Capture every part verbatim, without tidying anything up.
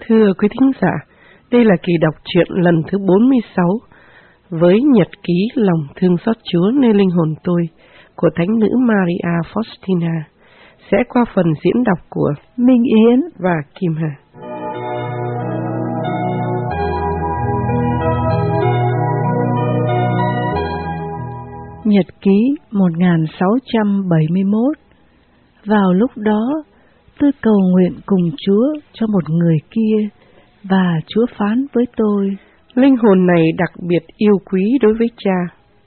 Thưa quý thính giả, đây là kỳ đọc truyện lần thứ bốn mươi sáu với nhật ký lòng thương xót Chúa nơi linh hồn tôi của Thánh nữ Maria Faustina, sẽ qua phần diễn đọc của Minh Yến và Kim Hà. Nhật ký một nghìn sáu trăm bảy mươi mốt. Vào lúc đó, tôi cầu nguyện cùng Chúa cho một người kia, và Chúa phán với tôi: linh hồn này đặc biệt yêu quý đối với Cha.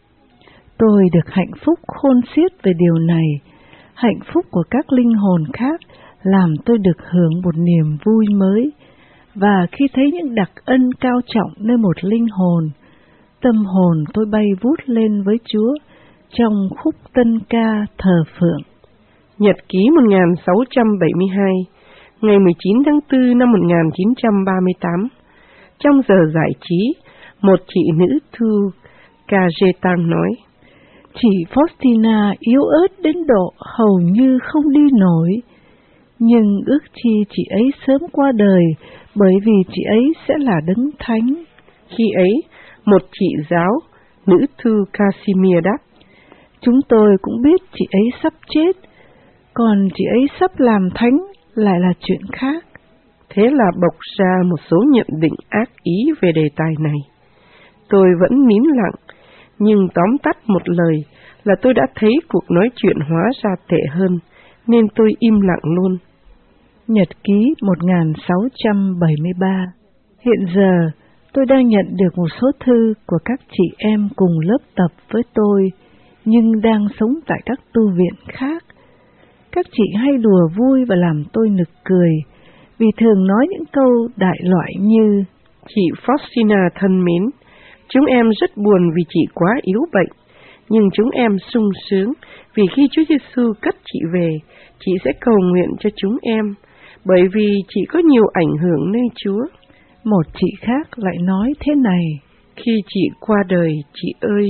Tôi được hạnh phúc khôn xiết về điều này. Hạnh phúc của các linh hồn khác làm tôi được hưởng một niềm vui mới, và khi thấy những đặc ân cao trọng nơi một linh hồn, tâm hồn tôi bay vút lên với Chúa trong khúc tân ca thờ phượng. Nhật ký một nghìn sáu trăm bảy mươi hai, ngày mười chín tháng tư năm một nghìn chín trăm ba mươi tám. Trong giờ giải trí, một chị nữ Thu Cajetan nói: Chị Faustina yếu ớt đến độ hầu như không đi nổi, nhưng ước chi chị ấy sớm qua đời, bởi vì chị ấy sẽ là đấng thánh. Khi ấy, một chị giáo, nữ Thu Casimir đáp: Chúng tôi cũng biết chị ấy sắp chết, còn chị ấy sắp làm thánh lại là chuyện khác. Thế là bộc ra một số nhận định ác ý về đề tài này. Tôi vẫn nín lặng, nhưng tóm tắt một lời là tôi đã thấy cuộc nói chuyện hóa ra tệ hơn, nên tôi im lặng luôn. Nhật ký một nghìn sáu trăm bảy mươi ba. Hiện giờ, tôi đang nhận được một số thư của các chị em cùng lớp tập với tôi, nhưng đang sống tại các tu viện khác. Các chị hay đùa vui và làm tôi nực cười, vì thường nói những câu đại loại như: Chị Faustina thân mến, chúng em rất buồn vì chị quá yếu bệnh, nhưng chúng em sung sướng vì khi Chúa Giêsu cất chị về, chị sẽ cầu nguyện cho chúng em, bởi vì chị có nhiều ảnh hưởng nơi Chúa. Một chị khác lại nói thế này: Khi chị qua đời, chị ơi,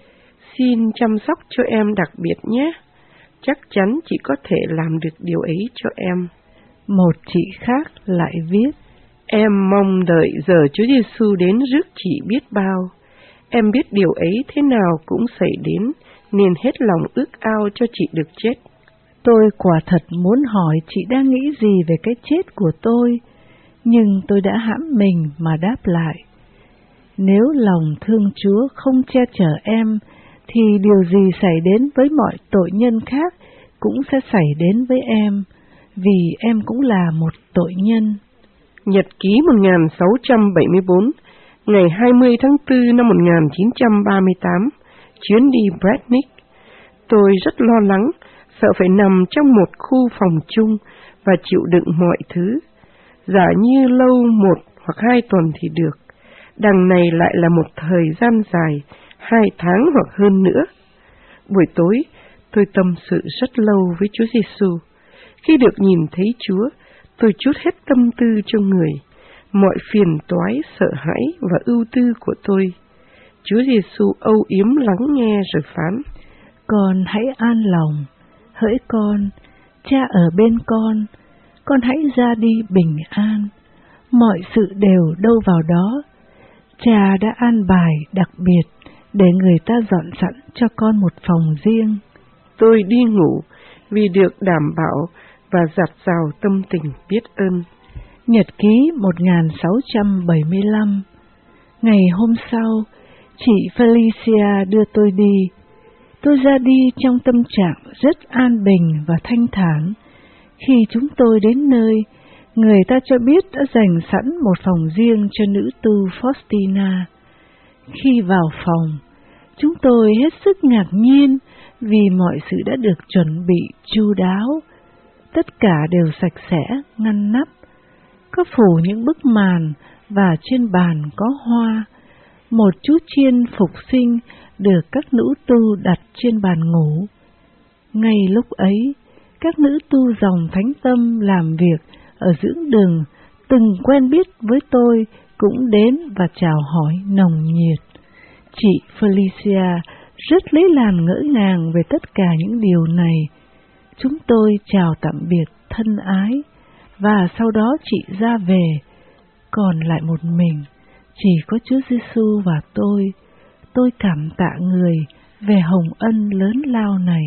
xin chăm sóc cho em đặc biệt nhé. Chắc chắn chị có thể làm được điều ấy cho em. Một chị khác lại viết: Em mong đợi giờ Chúa Giêsu đến rước chị biết bao. Em biết điều ấy thế nào cũng xảy đến, nên hết lòng ước ao cho chị được chết. Tôi quả thật muốn hỏi chị đang nghĩ gì về cái chết của tôi, nhưng tôi đã hãm mình mà đáp lại: Nếu lòng thương Chúa không che chở em, thì điều gì xảy đến với mọi tội nhân khác cũng sẽ xảy đến với em, vì em cũng là một tội nhân. Nhật ký một nghìn sáu trăm bảy mươi bốn, ngày hai mươi tháng tư năm một nghìn chín trăm ba mươi tám, chuyến đi Bratnik. Tôi rất lo lắng, sợ phải nằm trong một khu phòng chung và chịu đựng mọi thứ. Giả như lâu một hoặc hai tuần thì được, đằng này lại là một thời gian dài, hai tháng hoặc hơn nữa. Buổi tối, tôi tâm sự rất lâu với Chúa Giêsu. Khi được nhìn thấy Chúa, tôi trút hết tâm tư cho người, mọi phiền toái, sợ hãi và ưu tư của tôi. Chúa Giêsu âu yếm lắng nghe rồi phán: Con hãy an lòng, hỡi con, Cha ở bên con, con hãy ra đi bình an. Mọi sự đều đâu vào đó. Cha đã an bài đặc biệt để người ta dọn sẵn cho con một phòng riêng. Tôi đi ngủ vì được đảm bảo và dạt dào tâm tình biết ơn. Nhật ký một nghìn sáu trăm bảy mươi lăm. Ngày hôm sau, chị Felicia đưa tôi đi. Tôi ra đi trong tâm trạng rất an bình và thanh thản. Khi chúng tôi đến nơi, người ta cho biết đã dành sẵn một phòng riêng cho nữ tu Faustina. Khi vào phòng, chúng tôi hết sức ngạc nhiên vì mọi sự đã được chuẩn bị chu đáo. Tất cả đều sạch sẽ, ngăn nắp. Có phủ những bức màn và trên bàn có hoa. Một chú chiên phục sinh được các nữ tu đặt trên bàn ngủ. Ngay lúc ấy, các nữ tu dòng Thánh Tâm làm việc ở dưỡng đường, từng quen biết với tôi, cũng đến và chào hỏi nồng nhiệt. Chị Felicia rất lấy làm ngỡ ngàng về tất cả những điều này. Chúng tôi chào tạm biệt thân ái, và sau đó chị ra về, còn lại một mình, chỉ có Chúa Giêsu và tôi. Tôi cảm tạ Người về hồng ân lớn lao này.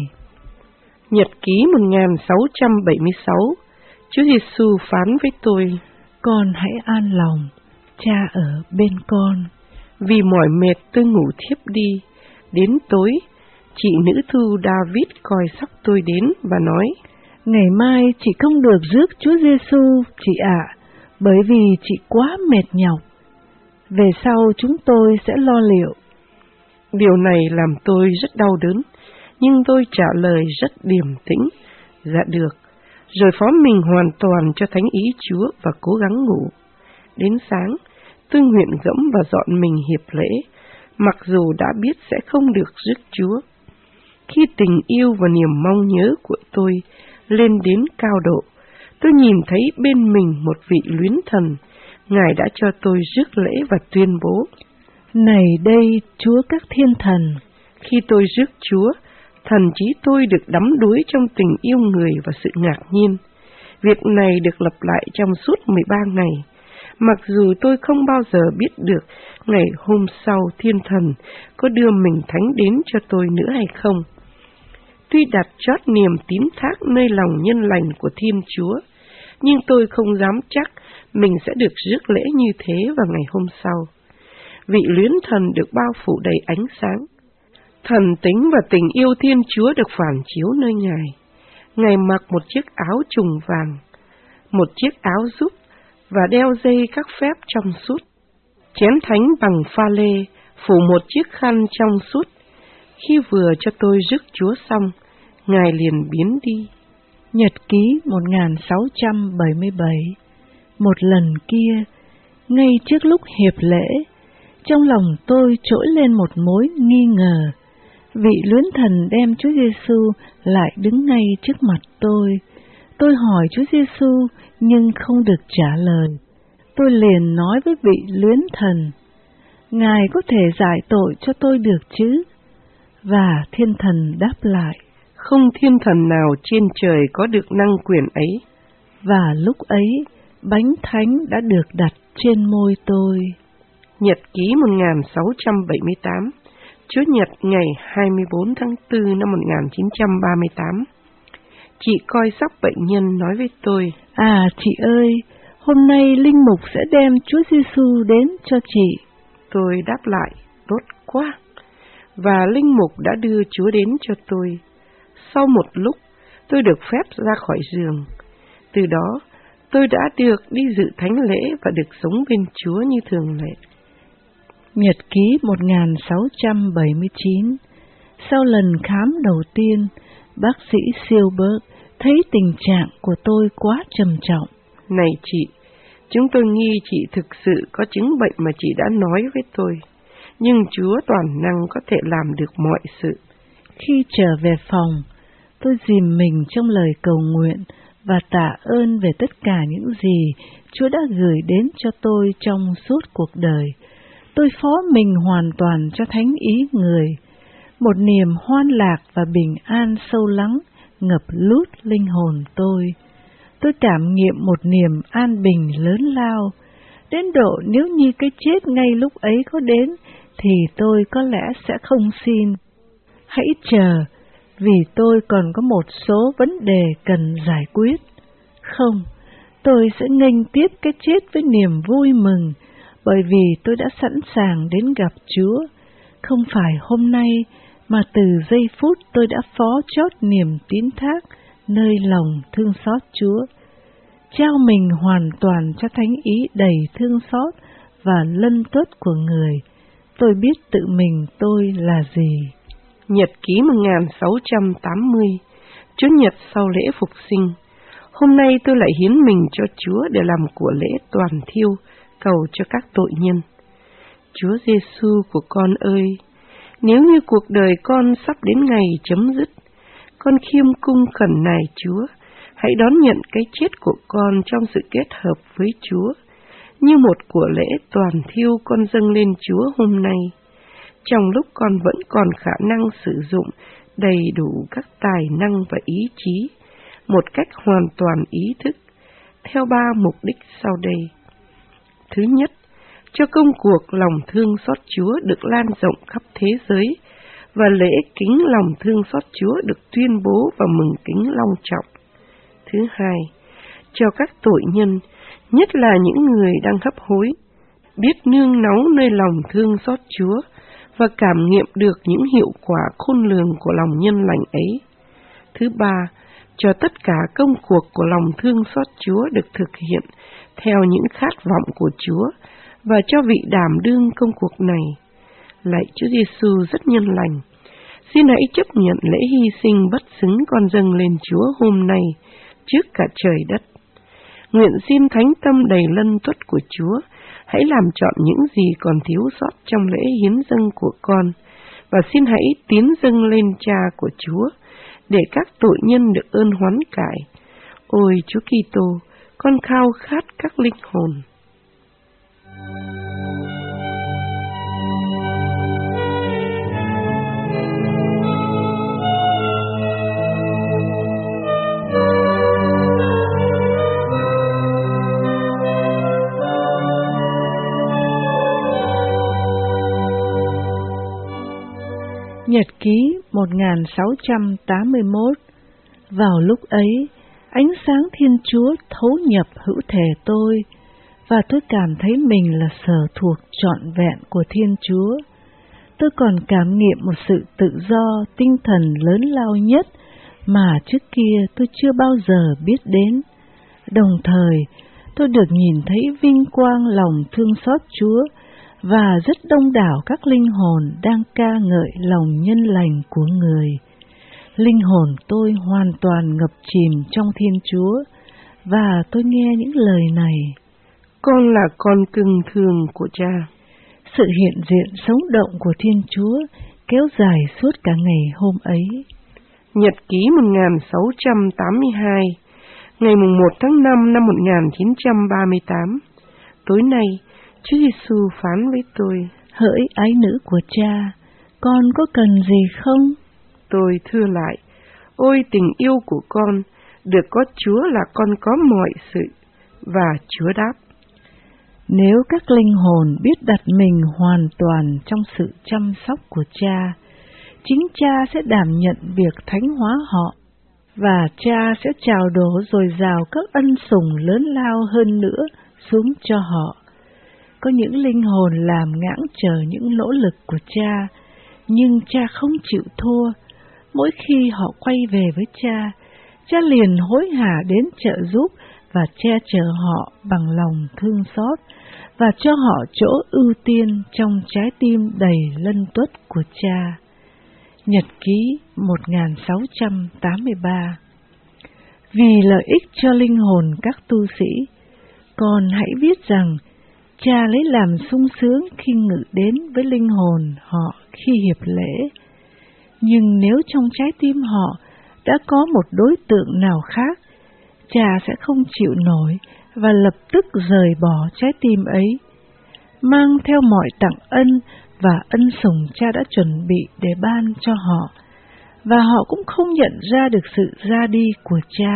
Nhật ký một nghìn sáu trăm bảy mươi sáu. Chúa Giêsu phán với tôi: Con hãy an lòng, Cha ở bên con. Vì mỏi mệt tôi ngủ thiếp đi. Đến tối, chị nữ thư David coi sóc tôi đến và nói: Ngày mai chị không được rước Chúa Giêsu, chị ạ, bởi vì chị quá mệt nhọc. Về sau chúng tôi sẽ lo liệu. Điều này làm tôi rất đau đớn, nhưng tôi trả lời rất điềm tĩnh: Dạ được. Rồi phó mình hoàn toàn cho thánh ý Chúa và cố gắng ngủ. Đến sáng, tôi nguyện gẫm và dọn mình hiệp lễ, mặc dù đã biết sẽ không được rước Chúa. Khi tình yêu và niềm mong nhớ của tôi lên đến cao độ, tôi nhìn thấy bên mình một vị luyến thần. Ngài đã cho tôi rước lễ và tuyên bố: Này đây, Chúa các thiên thần! Khi tôi rước Chúa, thần trí tôi được đắm đuối trong tình yêu người và sự ngạc nhiên. Việc này được lặp lại trong suốt mười ba ngày, mặc dù tôi không bao giờ biết được ngày hôm sau thiên thần có đưa mình thánh đến cho tôi nữa hay không. Tuy đặt chót niềm tín thác nơi lòng nhân lành của Thiên Chúa, nhưng tôi không dám chắc mình sẽ được rước lễ như thế vào ngày hôm sau. Vị luyến thần được bao phủ đầy ánh sáng. Thần tính và tình yêu Thiên Chúa được phản chiếu nơi Ngài. Ngài mặc một chiếc áo trùng vàng, một chiếc áo giúp và đeo dây các phép trong suốt. Chén thánh bằng pha lê, phủ một chiếc khăn trong suốt. Khi vừa cho tôi rước Chúa xong, Ngài liền biến đi. Nhật ký một nghìn sáu trăm bảy mươi bảy. Một lần kia, ngay trước lúc hiệp lễ, trong lòng tôi trỗi lên một mối nghi ngờ. Vị luyến thần đem Chúa Giêsu lại đứng ngay trước mặt tôi. Tôi hỏi Chúa Giêsu nhưng không được trả lời. Tôi liền nói với vị luyến thần: Ngài có thể giải tội cho tôi được chứ? Và thiên thần đáp lại: Không thiên thần nào trên trời có được năng quyền ấy. Và lúc ấy, bánh thánh đã được đặt trên môi tôi. Nhật ký một nghìn sáu trăm bảy mươi tám. Chúa Nhật ngày hai mươi bốn tháng tư năm một nghìn chín trăm ba mươi tám. Chị coi sóc bệnh nhân nói với tôi: À chị ơi, hôm nay linh mục sẽ đem Chúa Giêsu đến cho chị. Tôi đáp lại: Tốt quá. Và linh mục đã đưa Chúa đến cho tôi. Sau một lúc, tôi được phép ra khỏi giường. Từ đó, tôi đã được đi dự thánh lễ và được sống bên Chúa như thường lệ. Nhật ký một nghìn sáu trăm bảy mươi chín. Sau lần khám đầu tiên, bác sĩ Silberg thấy tình trạng của tôi quá trầm trọng. Này chị, chúng tôi nghi chị thực sự có chứng bệnh mà chị đã nói với tôi. Nhưng Chúa toàn năng có thể làm được mọi sự. Khi trở về phòng, tôi dìm mình trong lời cầu nguyện và tạ ơn về tất cả những gì Chúa đã gửi đến cho tôi trong suốt cuộc đời. Tôi phó mình hoàn toàn cho thánh ý Người. Một niềm hoan lạc và bình an sâu lắng ngập lút linh hồn tôi. Tôi cảm nghiệm một niềm an bình lớn lao, đến độ nếu như cái chết ngay lúc ấy có đến, thì tôi có lẽ sẽ không xin. Hãy chờ, vì tôi còn có một số vấn đề cần giải quyết. Không, tôi sẽ nghênh tiếp cái chết với niềm vui mừng, bởi vì tôi đã sẵn sàng đến gặp Chúa. Không phải hôm nay, mà từ giây phút tôi đã phó chót niềm tín thác nơi lòng thương xót Chúa. Trao mình hoàn toàn cho thánh ý đầy thương xót và lân tuất của Người. Tôi biết tự mình tôi là gì. Nhật ký một nghìn sáu trăm tám mươi. Chúa Nhật sau lễ Phục sinh. Hôm nay tôi lại hiến mình cho Chúa để làm của lễ toàn thiêu, cầu cho các tội nhân. Chúa Giêsu của con ơi, nếu như cuộc đời của sắp đến ngày chấm dứt, con khiêm cung khẩn nài Chúa, hãy đón nhận cái chết của con trong sự kết hợp với Chúa, như một của lễ toàn thiêu con dâng lên Chúa hôm nay, trong lúc con vẫn còn khả năng sử dụng đầy đủ các tài năng và ý chí, một cách hoàn toàn ý thức, theo ba mục đích sau đây. Thứ nhất, cho công cuộc lòng thương xót Chúa được lan rộng khắp thế giới, và lễ kính lòng thương xót Chúa được tuyên bố và mừng kính long trọng. Thứ hai, cho các tội nhân, nhất là những người đang hấp hối, biết nương náu nơi lòng thương xót Chúa và cảm nghiệm được những hiệu quả khôn lường của lòng nhân lành ấy. Thứ ba, cho tất cả công cuộc của lòng thương xót Chúa được thực hiện theo những khát vọng của Chúa và cho vị đảm đương công cuộc này. Lạy Chúa Giêsu rất nhân lành, xin hãy chấp nhận lễ hy sinh bất xứng con dâng lên Chúa hôm nay trước cả trời đất. Nguyện xin thánh tâm đầy lân tuất của Chúa hãy làm trọn những gì còn thiếu sót trong lễ hiến dâng của con, và xin hãy tiến dâng lên Cha của Chúa để các tội nhân được ơn hoán cải. Ôi Chúa Kitô, con khao khát các linh hồn. Nhật ký một nghìn sáu trăm tám mươi mốt. Vào lúc ấy, ánh sáng Thiên Chúa thấu nhập hữu thể tôi, và tôi cảm thấy mình là sở thuộc trọn vẹn của Thiên Chúa. Tôi còn cảm nghiệm một sự tự do tinh thần lớn lao nhất mà trước kia tôi chưa bao giờ biết đến. Đồng thời, tôi được nhìn thấy vinh quang lòng thương xót Chúa, và rất đông đảo các linh hồn đang ca ngợi lòng nhân lành của người. Linh hồn tôi hoàn toàn ngập chìm trong Thiên Chúa, và tôi nghe những lời này: Con là con cưng thương của Cha. Sự hiện diện sống động của Thiên Chúa kéo dài suốt cả ngày hôm ấy. Nhật ký một nghìn sáu trăm tám mươi hai, ngày mùng một tháng năm năm một nghìn chín trăm ba mươi tám. Tối nay, Chúa Giêsu phán với tôi: Hỡi ái nữ của Cha, con có cần gì không? Tôi thưa lại: Ôi tình yêu của con, được có Chúa là con có mọi sự. Và Chúa đáp: Nếu các linh hồn biết đặt mình hoàn toàn trong sự chăm sóc của Cha, chính Cha sẽ đảm nhận việc thánh hóa họ, và Cha sẽ trao đổ dồi dào các ân sủng lớn lao hơn nữa xuống cho họ. Có những linh hồn làm ngãng chờ những nỗ lực của Cha, nhưng Cha không chịu thua. Mỗi khi họ quay về với Cha, Cha liền hối hả đến trợ giúp và che chở họ bằng lòng thương xót, và cho họ chỗ ưu tiên trong trái tim đầy lân tuất của Cha. Nhật ký một nghìn sáu trăm tám mươi ba. Vì lợi ích cho linh hồn các tu sĩ, con hãy biết rằng Cha lấy làm sung sướng khi ngự đến với linh hồn họ khi hiệp lễ. Nhưng nếu trong trái tim họ đã có một đối tượng nào khác, Cha sẽ không chịu nổi và lập tức rời bỏ trái tim ấy, mang theo mọi tặng ân và ân sủng Cha đã chuẩn bị để ban cho họ, và họ cũng không nhận ra được sự ra đi của Cha.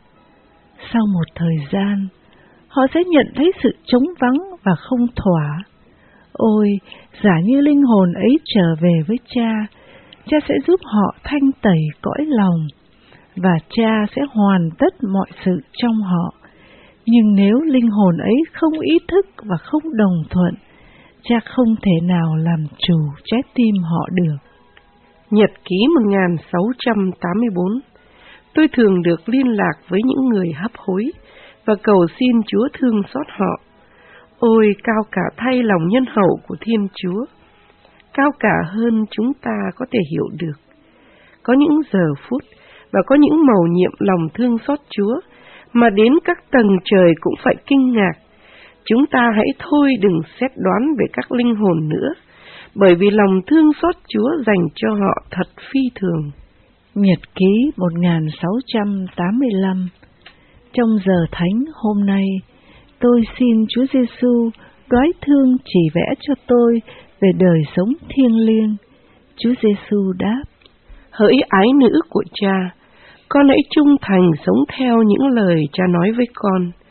Sau một thời gian, họ sẽ nhận thấy sự trống vắng và không thỏa. Ôi, giả như linh hồn ấy trở về với Cha, Cha sẽ giúp họ thanh tẩy cõi lòng, và Cha sẽ hoàn tất mọi sự trong họ. Nhưng nếu linh hồn ấy không ý thức và không đồng thuận, Cha không thể nào làm chủ trái tim họ được. Nhật ký một nghìn sáu trăm tám mươi bốn. Tôi thường được liên lạc với những người hấp hối và cầu xin Chúa thương xót họ. Ôi, cao cả thay lòng nhân hậu của Thiên Chúa, cao cả hơn chúng ta có thể hiểu được. Có những giờ phút và có những mầu nhiệm lòng thương xót Chúa mà đến các tầng trời cũng phải kinh ngạc. Chúng ta hãy thôi đừng xét đoán về các linh hồn nữa, bởi vì lòng thương xót Chúa dành cho họ thật phi thường. Nhật ký một nghìn sáu trăm tám mươi lăm. Trong giờ thánh hôm nay, tôi xin Chúa Giêsu đoái thương chỉ vẽ cho tôi về đời sống thiêng liêng. Chúa Giêsu đáp: Hỡi ái nữ của Cha, con hãy trung thành sống theo những lời Cha nói với con.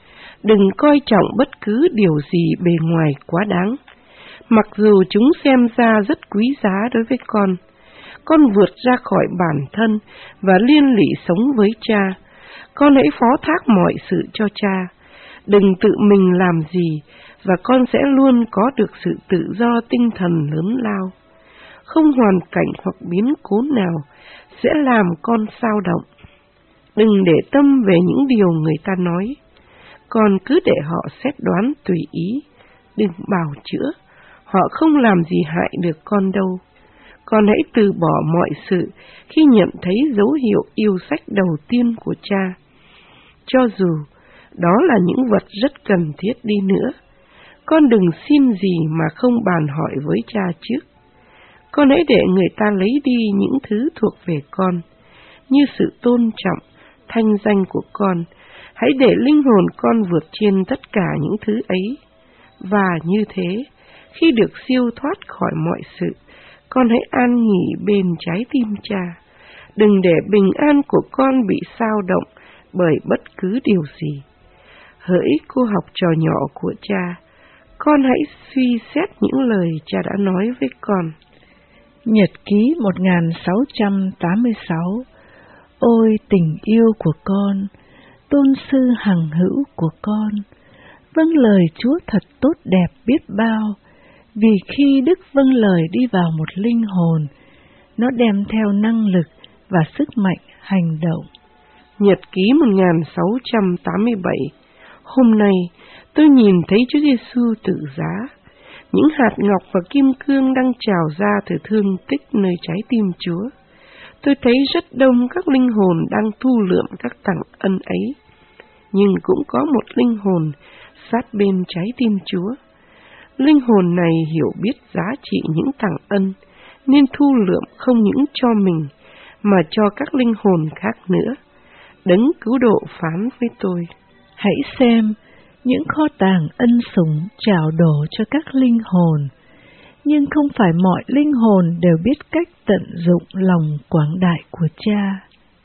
Đừng coi trọng bất cứ điều gì bề ngoài quá đáng. Mặc dù chúng xem ra rất quý giá đối với con, con vượt ra khỏi bản thân và liên lụy sống với cha. Con hãy phó thác mọi sự cho cha. Đừng tự mình làm gì, và con sẽ luôn có được sự tự do tinh thần lớn lao. Không hoàn cảnh hoặc biến cố nào sẽ làm con xao động. Đừng để tâm về những điều người ta nói. Con cứ để họ xét đoán tùy ý. Đừng bào chữa. Họ không làm gì hại được con đâu. Con hãy từ bỏ mọi sự khi nhận thấy dấu hiệu yêu sách đầu tiên của cha. Cho dù đó là những vật rất cần thiết đi nữa, con đừng xin gì mà không bàn hỏi với cha trước. Con hãy để người ta lấy đi những thứ thuộc về con, như sự tôn trọng, thanh danh của con. Hãy để linh hồn con vượt trên tất cả những thứ ấy. Và như thế, khi được siêu thoát khỏi mọi sự, con hãy an nghỉ bên trái tim cha. Đừng để bình an của con bị xao động bởi bất cứ điều gì. Hỡi cô học trò nhỏ của cha, con hãy suy xét những lời cha đã nói với con. Nhật ký một nghìn sáu trăm tám mươi sáu. Ôi tình yêu của con, tôn sư hằng hữu của con, vâng lời Chúa thật tốt đẹp biết bao, vì khi Đức vâng lời đi vào một linh hồn, nó đem theo năng lực và sức mạnh hành động. Nhật ký một nghìn sáu trăm tám mươi bảy. Hôm nay, tôi nhìn thấy Chúa Giêsu tự giá. Những hạt ngọc và kim cương đang trào ra từ thương tích nơi trái tim Chúa. Tôi thấy rất đông các linh hồn đang thu lượm các tặng ân ấy. Nhưng cũng có một linh hồn sát bên trái tim Chúa. Linh hồn này hiểu biết giá trị những tặng ân, nên thu lượm không những cho mình, mà cho các linh hồn khác nữa. Đấng cứu độ phán với tôi: hãy xem những kho tàng ân sủng trao đổ cho các linh hồn, nhưng không phải mọi linh hồn đều biết cách tận dụng lòng quảng đại của cha.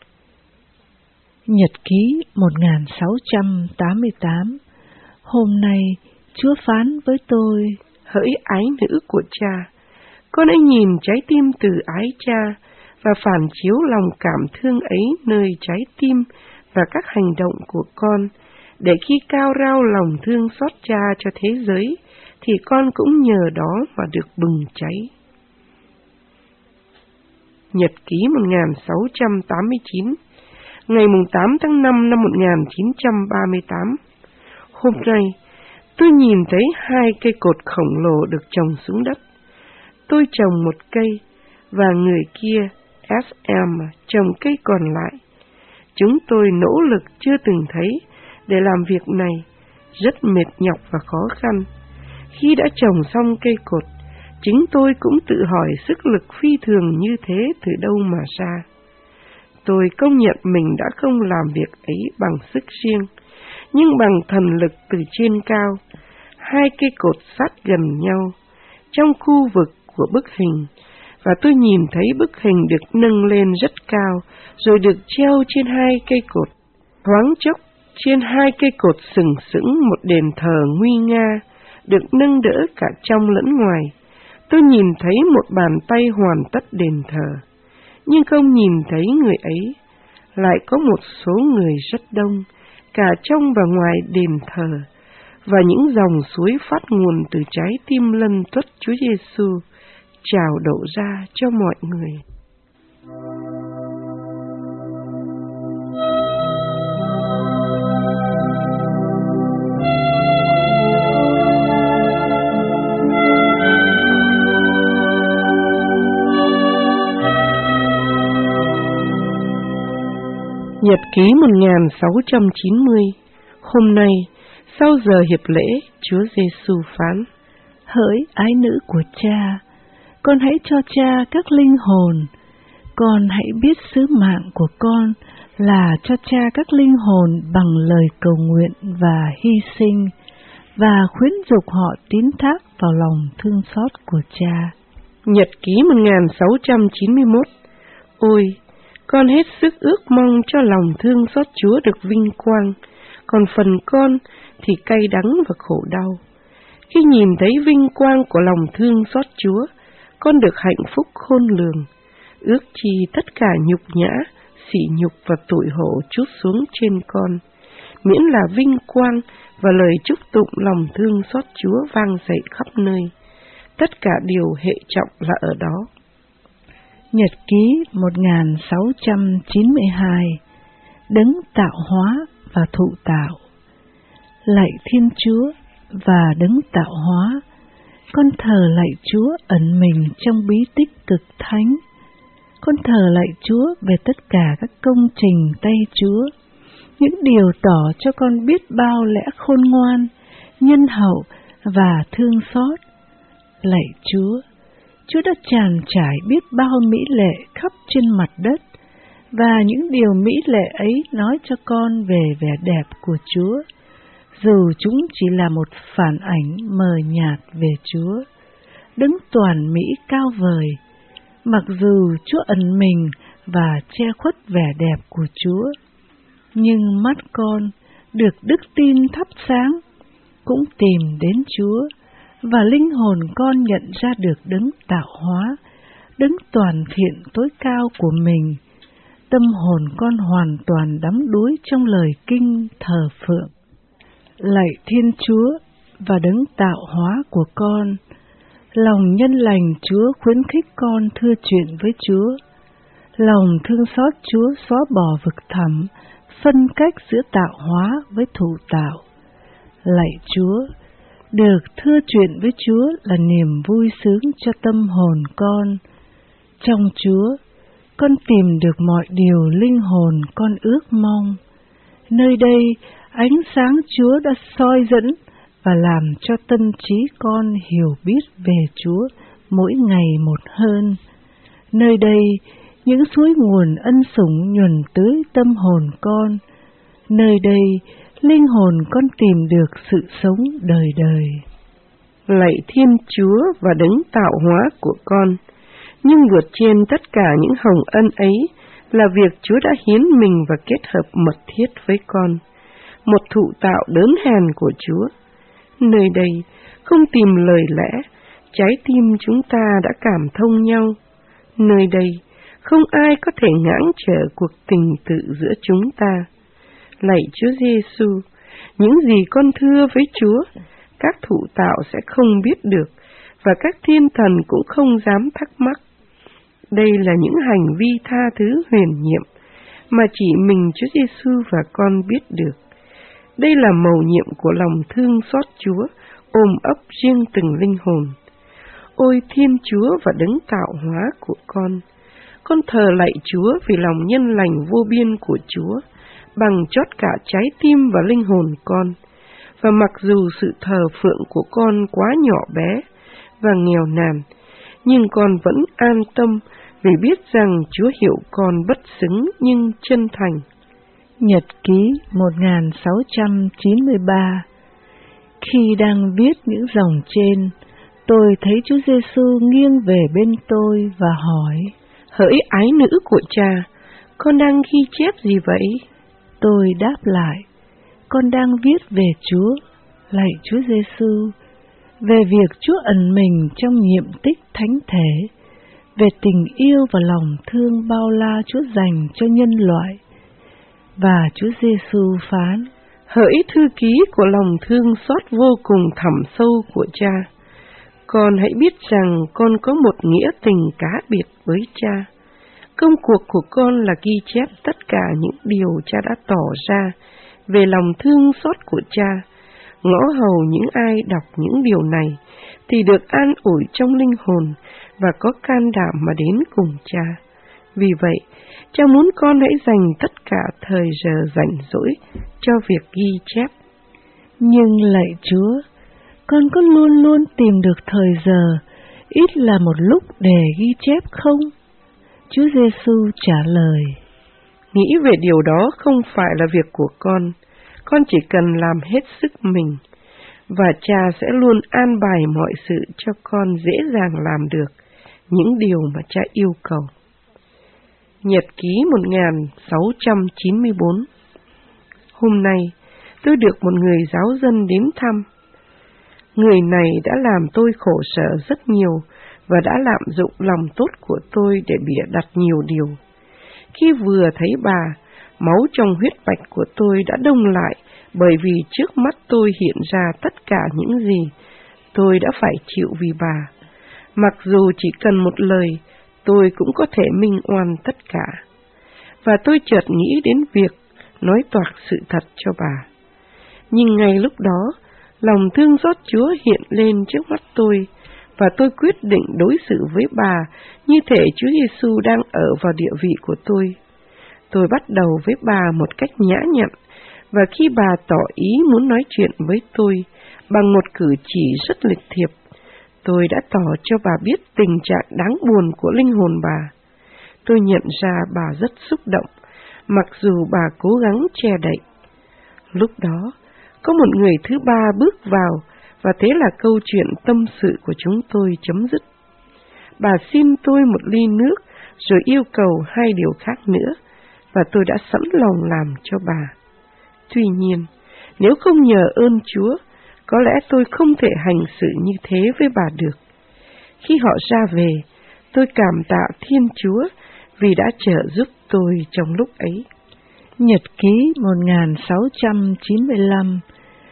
Nhật ký một nghìn sáu trăm tám mươi tám. Hôm nay Chúa phán với tôi: hỡi ái nữ của cha, con hãy nhìn trái tim từ ái cha và phản chiếu lòng cảm thương ấy nơi trái tim và các hành động của con, để khi cao rao lòng thương xót cha cho thế giới, thì con cũng nhờ đó mà được bừng cháy. Nhật ký một nghìn sáu trăm tám mươi chín. Ngày tám tháng năm năm một nghìn chín trăm ba mươi tám. Hôm nay, tôi nhìn thấy hai cây cột khổng lồ được trồng xuống đất. Tôi trồng một cây, và người kia, ét em, trồng cây còn lại. Chúng tôi nỗ lực chưa từng thấy để làm việc này, rất mệt nhọc và khó khăn. Khi đã trồng xong cây cột, chính tôi cũng tự hỏi sức lực phi thường như thế từ đâu mà ra. Tôi công nhận mình đã không làm việc ấy bằng sức riêng, nhưng bằng thần lực từ trên cao. Hai cây cột sát gần nhau trong khu vực của bức hình, và tôi nhìn thấy bức hình được nâng lên rất cao, rồi được treo trên hai cây cột. Thoáng chốc, trên hai cây cột sừng sững một đền thờ nguy nga, được nâng đỡ cả trong lẫn ngoài. Tôi nhìn thấy một bàn tay hoàn tất đền thờ, nhưng không nhìn thấy người ấy. Lại có một số người rất đông, cả trong và ngoài đền thờ, và những dòng suối phát nguồn từ trái tim lân tuất Chúa Giêsu trào đổ ra cho mọi người. Nhật ký một nghìn sáu trăm chín mươi. Hôm nay, sau giờ hiệp lễ, Chúa Giêsu phán: hỡi ái nữ của cha, con hãy cho cha các linh hồn. Con hãy biết sứ mạng của con là cho cha các linh hồn bằng lời cầu nguyện và hy sinh, và khuyến dục họ tín thác vào lòng thương xót của cha. Nhật ký một nghìn sáu trăm chín mươi mốt. Ôi, con hết sức ước mong cho lòng thương xót Chúa được vinh quang. còn phần con thì cay đắng và khổ đau. Khi nhìn thấy vinh quang của lòng thương xót Chúa, con được hạnh phúc khôn lường, ước chi tất cả nhục nhã, sỉ nhục và tủi hổ trút xuống trên con, miễn là vinh quang và lời chúc tụng lòng thương xót Chúa vang dậy khắp nơi. Tất cả điều hệ trọng là ở đó. Nhật ký một nghìn sáu trăm chín mươi hai. Đấng tạo hóa và thụ tạo. Lạy Thiên Chúa và Đấng tạo hóa, con thờ lạy Chúa ẩn mình trong bí tích cực thánh. Con thờ lạy Chúa về tất cả các công trình tay Chúa, những điều tỏ cho con biết bao lẽ khôn ngoan, nhân hậu và thương xót. Lạy Chúa, Chúa đã tràn trải biết bao mỹ lệ khắp trên mặt đất, và những điều mỹ lệ ấy nói cho con về vẻ đẹp của Chúa, dù chúng chỉ là một phản ảnh mờ nhạt về Chúa, Đấng toàn mỹ cao vời. Mặc dù Chúa ẩn mình và che khuất vẻ đẹp của Chúa, nhưng mắt con được đức tin thắp sáng cũng tìm đến Chúa, và linh hồn con nhận ra được Đấng tạo hóa, Đấng toàn thiện tối cao của mình. Tâm hồn con hoàn toàn đắm đuối trong lời kinh thờ phượng. Lạy Thiên Chúa và Đấng tạo hóa của con, lòng nhân lành Chúa khuyến khích con thưa chuyện với Chúa. Lòng thương xót Chúa xóa bỏ vực thẳm, phân cách giữa tạo hóa với thụ tạo. Lạy Chúa, được thưa chuyện với Chúa là niềm vui sướng cho tâm hồn con. Trong Chúa, con tìm được mọi điều linh hồn con ước mong. Nơi đây, ánh sáng Chúa đã soi dẫn và làm cho tâm trí con hiểu biết về Chúa mỗi ngày một hơn. Nơi đây, những suối nguồn ân sủng nhuần tưới tâm hồn con. Nơi đây, linh hồn con tìm được sự sống đời đời. Lạy Thiên Chúa và Đấng tạo hóa của con, nhưng vượt trên tất cả những hồng ân ấy là việc Chúa đã hiến mình và kết hợp mật thiết với con, một thụ tạo đớn hèn của Chúa. Nơi đây không tìm lời lẽ, trái tim chúng ta đã cảm thông nhau. Nơi đây không ai có thể ngáng trở cuộc tình tự giữa chúng ta. Lạy Chúa Giêsu, những gì con thưa với Chúa, các thụ tạo sẽ không biết được, và các thiên thần cũng không dám thắc mắc. Đây là những hành vi tha thứ huyền nhiệm mà chỉ mình Chúa Giêsu và con biết được. Đây là mầu nhiệm của lòng thương xót Chúa ôm ấp riêng từng linh hồn. Ôi Thiên Chúa và Đấng tạo hóa của con, con thờ lạy Chúa vì lòng nhân lành vô biên của Chúa bằng chót cả trái tim và linh hồn con. Và mặc dù sự thờ phượng của con quá nhỏ bé và nghèo nàn, nhưng con vẫn an tâm vì biết rằng Chúa hiểu con bất xứng nhưng chân thành. Nhật ký một nghìn sáu trăm chín mươi ba. Khi đang viết những dòng trên, tôi thấy Chúa Giêsu nghiêng về bên tôi và hỏi: Hỡi ái nữ của Cha, con đang ghi chép gì vậy? Tôi đáp lại: Con đang viết về Chúa, lạy Chúa Giêsu, về việc Chúa ẩn mình trong nhiệm tích thánh thể, về tình yêu và lòng thương bao la Chúa dành cho nhân loại. Và Chúa Giêsu phán: Hỡi thư ký của lòng thương xót vô cùng thẳm sâu của Cha, con hãy biết rằng con có một nghĩa tình cá biệt với Cha. Công cuộc của con là ghi chép tất cả những điều Cha đã tỏ ra về lòng thương xót của Cha. Ngõ hầu những ai đọc những điều này thì được an ủi trong linh hồn và có can đảm mà đến cùng Cha. Vì vậy, Cha muốn con hãy dành tất cả thời giờ rảnh rỗi cho việc ghi chép. Nhưng lạy Chúa, con có luôn luôn tìm được thời giờ, ít là một lúc để ghi chép không? Chúa Giêsu trả lời: Nghĩ về điều đó không phải là việc của con, con chỉ cần làm hết sức mình, và Cha sẽ luôn an bài mọi sự cho con dễ dàng làm được những điều mà Cha yêu cầu. Nhật ký một nghìn sáu trăm chín mươi bốn. Hôm nay, tôi được một người giáo dân đến thăm. Người này đã làm tôi khổ sở rất nhiều và đã lạm dụng lòng tốt của tôi để bịa đặt nhiều điều. Khi vừa thấy bà, máu trong huyết mạch của tôi đã đông lại bởi vì trước mắt tôi hiện ra tất cả những gì tôi đã phải chịu vì bà. Mặc dù chỉ cần một lời, tôi cũng có thể minh oan tất cả. Và tôi chợt nghĩ đến việc nói toạc sự thật cho bà. Nhưng ngay lúc đó, lòng thương xót Chúa hiện lên trước mắt tôi, và tôi quyết định đối xử với bà như thể Chúa Giêsu đang ở vào địa vị của tôi. Tôi bắt đầu với bà một cách nhã nhặn, và khi bà tỏ ý muốn nói chuyện với tôi bằng một cử chỉ rất lịch thiệp, tôi đã tỏ cho bà biết tình trạng đáng buồn của linh hồn bà. Tôi nhận ra bà rất xúc động, mặc dù bà cố gắng che đậy. Lúc đó, có một người thứ ba bước vào, và thế là câu chuyện tâm sự của chúng tôi chấm dứt. Bà xin tôi một ly nước, rồi yêu cầu hai điều khác nữa, và tôi đã sẵn lòng làm cho bà. Tuy nhiên, nếu không nhờ ơn Chúa, có lẽ tôi không thể hành xử như thế với bà được. Khi họ ra về, tôi cảm tạ Thiên Chúa vì đã trợ giúp tôi trong lúc ấy. Nhật ký một nghìn sáu trăm chín mươi lăm.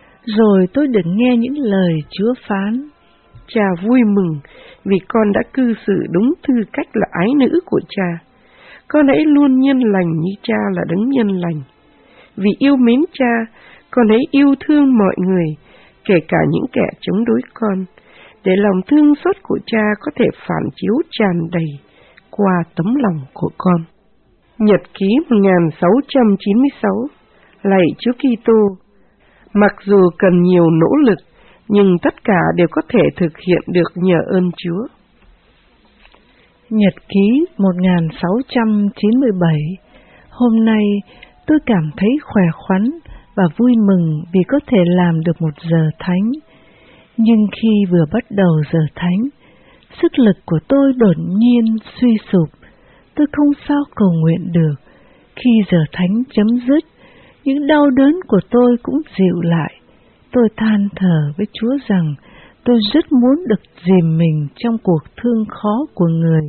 Rồi tôi được nghe những lời Chúa phán: Cha vui mừng vì con đã cư xử đúng tư cách là ái nữ của cha. Con hãy luôn nhân lành như cha là đấng nhân lành. Vì yêu mến cha, con hãy yêu thương mọi người, kể cả những kẻ chống đối con, để lòng thương xót của cha có thể phản chiếu tràn đầy qua tấm lòng của con. Nhật ký một nghìn sáu trăm chín mươi sáu. Lạy Chúa Kitô, mặc dù cần nhiều nỗ lực, nhưng tất cả đều có thể thực hiện được nhờ ơn Chúa. Nhật ký một nghìn sáu trăm chín mươi bảy. Hôm nay tôi cảm thấy khỏe khoắn và vui mừng vì có thể làm được một giờ thánh. Nhưng khi vừa bắt đầu giờ thánh, sức lực của tôi đột nhiên suy sụp. Tôi không sao cầu nguyện được. Khi giờ thánh chấm dứt, những đau đớn của tôi cũng dịu lại. Tôi than thở với Chúa rằng tôi rất muốn được dìm mình trong cuộc thương khó của người.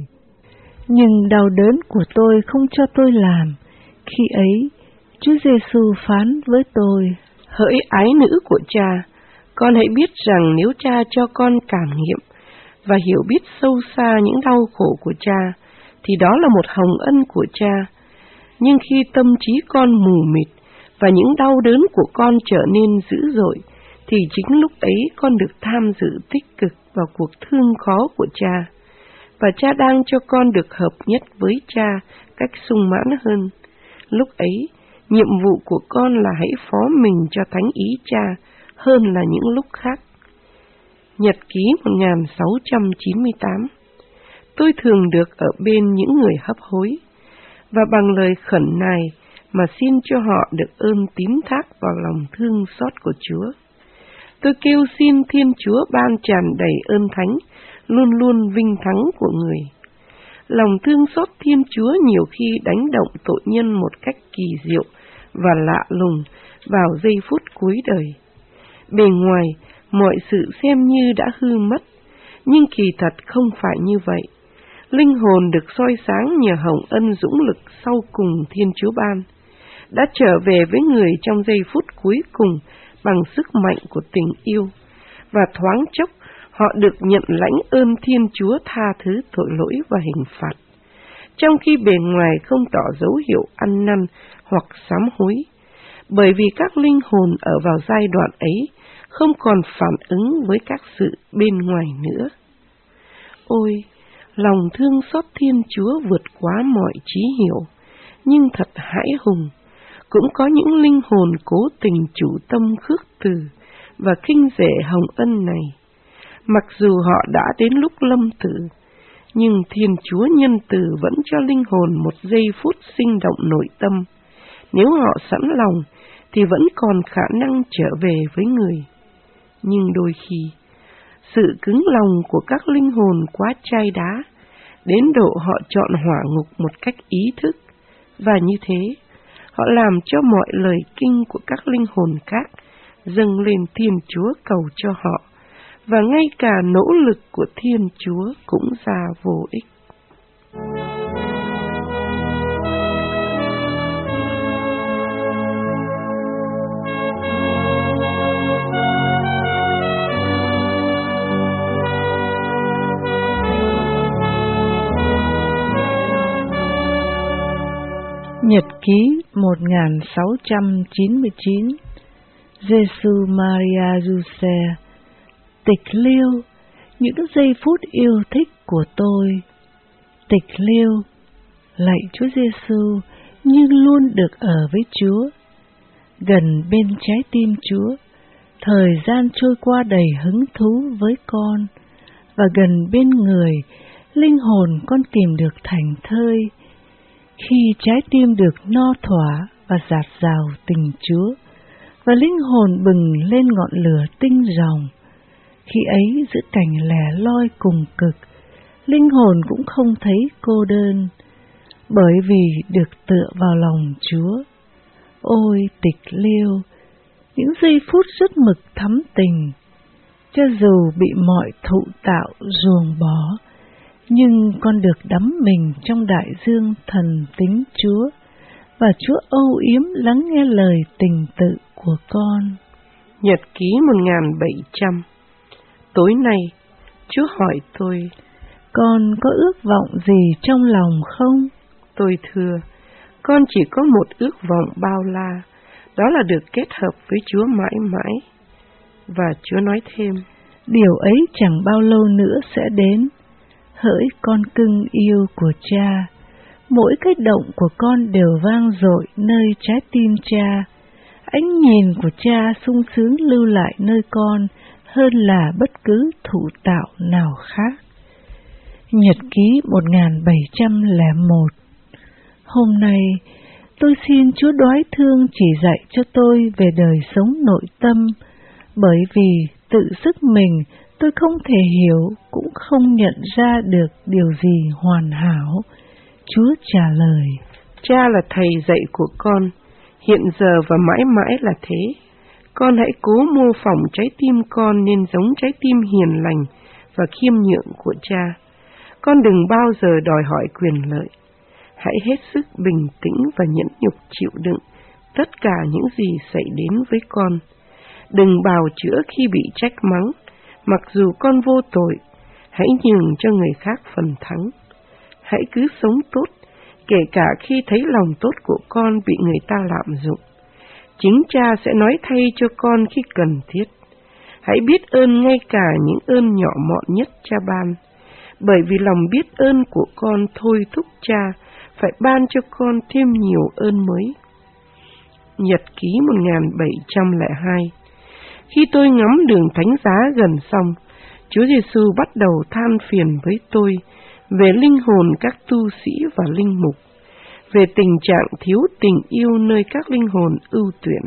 Nhưng đau đớn của tôi không cho tôi làm. Khi ấy, Chúa Giêsu phán với tôi: Hỡi ái nữ của cha, con hãy biết rằng nếu cha cho con cảm nghiệm và hiểu biết sâu xa những đau khổ của cha, thì đó là một hồng ân của cha. Nhưng khi tâm trí con mù mịt và những đau đớn của con trở nên dữ dội, thì chính lúc ấy con được tham dự tích cực vào cuộc thương khó của cha. Và cha đang cho con được hợp nhất với cha cách sung mãn hơn. Lúc ấy, nhiệm vụ của con là hãy phó mình cho thánh ý cha hơn là những lúc khác. Nhật ký một nghìn sáu trăm chín mươi tám. Tôi thường được ở bên những người hấp hối, và bằng lời khẩn nài mà xin cho họ được ơn tín thác vào lòng thương xót của Chúa. Tôi kêu xin Thiên Chúa ban tràn đầy ơn thánh, luôn luôn vinh thắng của người. Lòng thương xót Thiên Chúa nhiều khi đánh động tội nhân một cách kỳ diệu và lạ lùng vào giây phút cuối đời. Bề ngoài, mọi sự xem như đã hư mất, nhưng kỳ thật không phải như vậy. Linh hồn được soi sáng nhờ hồng ân dũng lực sau cùng Thiên Chúa ban, đã trở về với người trong giây phút cuối cùng bằng sức mạnh của tình yêu, và thoáng chốc họ được nhận lãnh ơn Thiên Chúa tha thứ tội lỗi và hình phạt, trong khi bề ngoài không tỏ dấu hiệu ăn năn hoặc sám hối, bởi vì các linh hồn ở vào giai đoạn ấy không còn phản ứng với các sự bên ngoài nữa. Ôi, lòng thương xót Thiên Chúa vượt quá mọi trí hiểu, nhưng thật hãi hùng. Cũng có những linh hồn cố tình chủ tâm khước từ và khinh rẻ hồng ân này. Mặc dù họ đã đến lúc lâm tử, nhưng Thiên Chúa nhân từ vẫn cho linh hồn một giây phút sinh động nội tâm. Nếu họ sẵn lòng, thì vẫn còn khả năng trở về với người. Nhưng đôi khi, sự cứng lòng của các linh hồn quá chai đá, đến độ họ chọn hỏa ngục một cách ý thức, và như thế, Họ làm cho mọi lời kinh của các linh hồn khác dâng lên Thiên Chúa cầu cho họ, và ngay cả nỗ lực của Thiên Chúa cũng ra vô ích. Nhật ký một nghìn sáu trăm chín mươi chín. Giêsu Maria Giuse. Tịch liêu, những giây phút yêu thích của tôi. Tịch liêu, lạy Chúa Giêsu, nhưng luôn được ở với Chúa, gần bên trái tim Chúa. Thời gian trôi qua đầy hứng thú với con, và gần bên người, linh hồn con tìm được thành thơi. Khi trái tim được no thỏa và dạt dào tình Chúa, và linh hồn bừng lên ngọn lửa tinh ròng, khi ấy giữa cảnh lẻ loi cùng cực, linh hồn cũng không thấy cô đơn, bởi vì được tựa vào lòng Chúa. Ôi tịch liêu, những giây phút rất mực thắm tình, cho dù bị mọi thụ tạo ruồng bỏ, nhưng con được đắm mình trong đại dương thần tính Chúa, và Chúa âu yếm lắng nghe lời tình tự của con. Nhật ký một nghìn bảy trăm. Tối nay, Chúa hỏi tôi, con có ước vọng gì trong lòng không? Tôi thưa, con chỉ có một ước vọng bao la, đó là được kết hợp với Chúa mãi mãi. Và Chúa nói thêm, điều ấy chẳng bao lâu nữa sẽ đến. Hỡi con cưng yêu của Cha, mỗi cái động của con đều vang dội nơi trái tim Cha. Ánh nhìn của Cha sung sướng lưu lại nơi con hơn là bất cứ thụ tạo nào khác. Nhật ký một nghìn bảy trăm lẻ một. Hôm nay, tôi xin Chúa đoái thương chỉ dạy cho tôi về đời sống nội tâm, bởi vì tự sức mình tôi không thể hiểu, cũng không nhận ra được điều gì hoàn hảo. Chúa trả lời, Cha là thầy dạy của con, hiện giờ và mãi mãi là thế. Con hãy cố mô phỏng trái tim con nên giống trái tim hiền lành và khiêm nhượng của Cha. Con đừng bao giờ đòi hỏi quyền lợi. Hãy hết sức bình tĩnh và nhẫn nhục chịu đựng tất cả những gì xảy đến với con. Đừng bào chữa khi bị trách mắng, mặc dù con vô tội. Hãy nhường cho người khác phần thắng. Hãy cứ sống tốt, kể cả khi thấy lòng tốt của con bị người ta lạm dụng. Chính Cha sẽ nói thay cho con khi cần thiết. Hãy biết ơn ngay cả những ơn nhỏ mọn nhất Cha ban, bởi vì lòng biết ơn của con thôi thúc Cha phải ban cho con thêm nhiều ơn mới. Nhật ký một nghìn bảy trăm lẻ hai. Khi tôi ngắm đường thánh giá gần xong, Chúa Giêsu bắt đầu than phiền với tôi về linh hồn các tu sĩ và linh mục, về tình trạng thiếu tình yêu nơi các linh hồn ưu tuyển.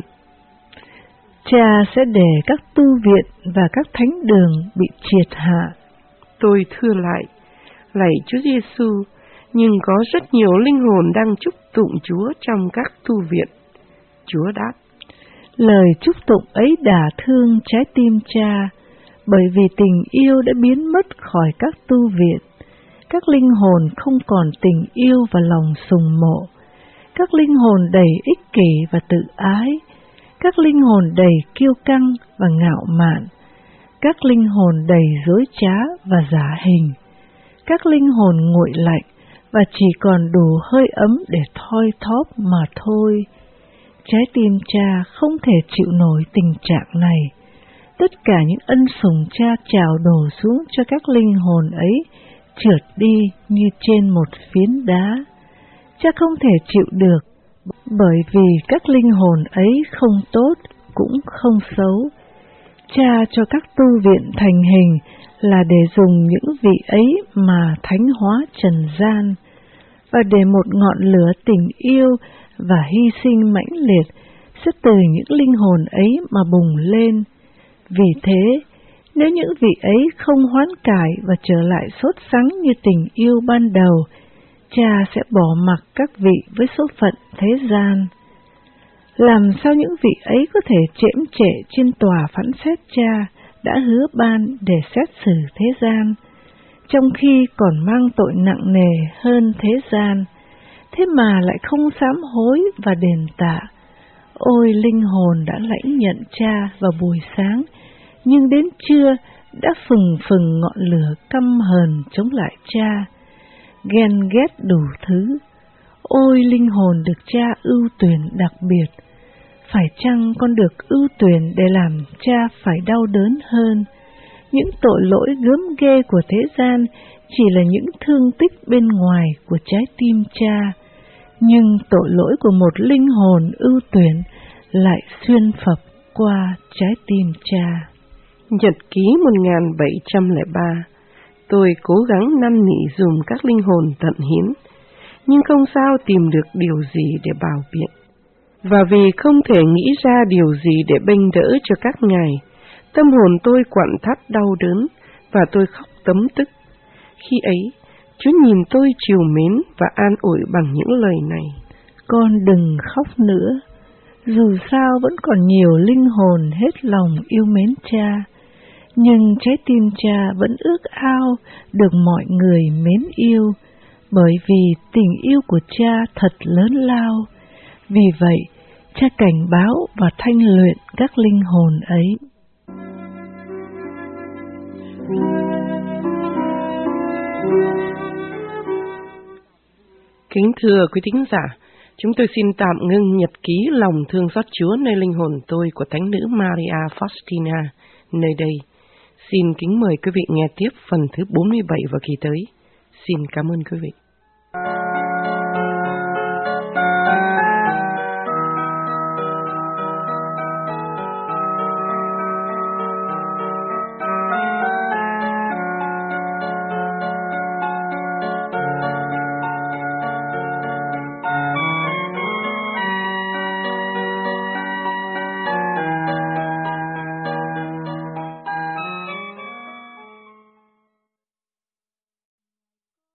Cha sẽ để các tu viện và các thánh đường bị triệt hạ. Tôi thưa lại, lạy Chúa Giêsu, nhưng có rất nhiều linh hồn đang chúc tụng Chúa trong các tu viện. Chúa đáp, lời chúc tụng ấy đả thương trái tim Cha, bởi vì tình yêu đã biến mất khỏi các tu viện. Các linh hồn không còn tình yêu và lòng sùng mộ. Các linh hồn đầy ích kỷ và tự ái. Các linh hồn đầy kiêu căng và ngạo mạn. Các linh hồn đầy dối trá và giả hình. Các linh hồn nguội lạnh và chỉ còn đủ hơi ấm để thoi thóp mà thôi. Trái tim Cha không thể chịu nổi tình trạng này. Tất cả những ân sủng Cha trào đổ xuống cho các linh hồn ấy trượt đi như trên một phiến đá. Cha không thể chịu được, bởi vì các linh hồn ấy không tốt cũng không xấu. Cha cho các tu viện thành hình là để dùng những vị ấy mà thánh hóa trần gian, và để một ngọn lửa tình yêu và hy sinh mãnh liệt sẽ từ những linh hồn ấy mà bùng lên. Vì thế, nếu những vị ấy không hoán cải và trở lại sốt sắng như tình yêu ban đầu, Cha sẽ bỏ mặc các vị với số phận thế gian. Làm sao những vị ấy có thể chễm trệ trên tòa phán xét Cha đã hứa ban để xét xử thế gian, trong khi còn mang tội nặng nề hơn thế gian, thế mà lại không sám hối và đền tạ. Ôi, linh hồn đã lãnh nhận Cha vào buổi sáng, nhưng đến trưa đã phừng phừng ngọn lửa căm hờn chống lại Cha, ghen ghét đủ thứ. Ôi, linh hồn được Cha ưu tuyển đặc biệt, phải chăng con được ưu tuyển để làm Cha phải đau đớn hơn? Những tội lỗi gớm ghê của thế gian chỉ là những thương tích bên ngoài của trái tim Cha, nhưng tội lỗi của một linh hồn ưu tuyển lại xuyên phập qua trái tim Cha. Nhật ký một nghìn bảy trăm lẻ ba. Tôi cố gắng năn nỉ dùm các linh hồn tận hiến, nhưng không sao tìm được điều gì để bảo biện. Và vì không thể nghĩ ra điều gì để bênh đỡ cho các ngài, tâm hồn tôi quặn thắt đau đớn và tôi khóc tấm tức. Khi ấy, Chúa nhìn tôi trìu mến và an ủi bằng những lời này: Con đừng khóc nữa, dù sao vẫn còn nhiều linh hồn hết lòng yêu mến Cha, nhưng trái tim Cha vẫn ước ao được mọi người mến yêu, bởi vì tình yêu của Cha thật lớn lao. Vì vậy, Cha cảnh báo và thanh luyện các linh hồn ấy. Kính thưa quý thính giả, chúng tôi xin tạm ngưng nhật ký lòng thương xót Chúa nơi linh hồn tôi của Thánh nữ Maria Faustina nơi đây. Xin kính mời quý vị nghe tiếp phần thứ bốn mươi bảy vào kỳ tới. Xin cảm ơn quý vị.